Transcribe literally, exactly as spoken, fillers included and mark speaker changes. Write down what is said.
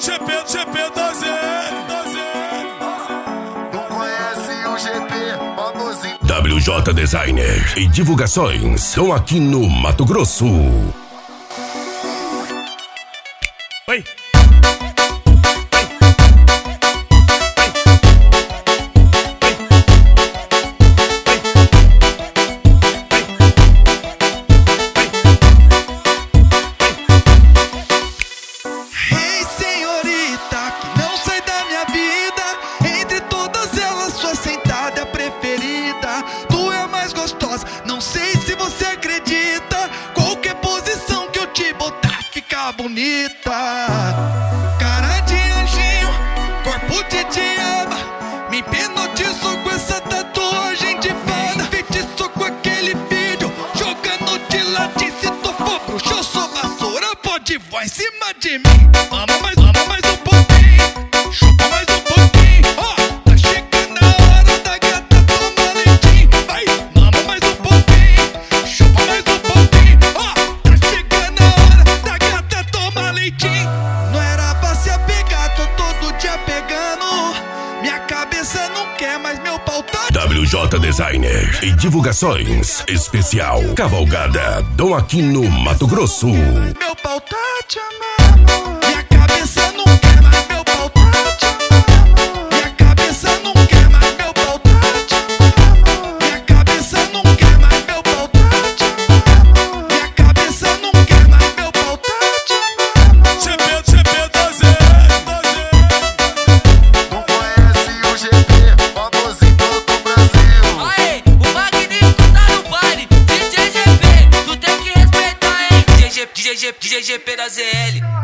Speaker 1: G P, G P doze L, doze L.
Speaker 2: Não conhece o G P, famosinho.
Speaker 3: W J Designer e divulgações estão aqui no Mato Grosso.
Speaker 1: Oi.
Speaker 4: Tu é mais gostosa, não sei se você acredita. Qualquer posição que eu te botar fica bonita. Cara de anjinho, corpo de diaba, me hipnotizou com essa tatuagem de fada. Feitiçou com aquele vídeo, jogando de latim. Se tu for bruxo, eu sou vassoura, pode voar em cima de mim. Ama mais, ama mais um pouquinho, chupa mais um pouquinho. Ó, oh, tá chegando a hora da gata tomar leitinho. Vai, mama mais um pouquinho, chupa mais um pouquinho. Ó, oh, tá chegando a hora da gata tomar leitinho. Não era pra se apegar, tô todo dia pegando. Minha cabeça não quer, mas meu pau tá.
Speaker 3: W J Designer e divulgações especial Cavalgada Dom Aquino Mato Grosso.
Speaker 4: Meu pau tá te amando. Minha cabeça não quer, mas meu pau tá te amando. Minha cabeça não quer, mas meu pau tá te amando. Minha cabeça não quer, mas meu pau tá te amando. Minha cabeça não quer, mas meu pau tá te amando.
Speaker 1: G P, G P doze L, doze L.
Speaker 2: Não conhece o G P, famosinho todo o Brasil.
Speaker 5: Aê, o Magnífico tá no baile. D J G P, tu tem que respeitar, hein? D J G P da Z L.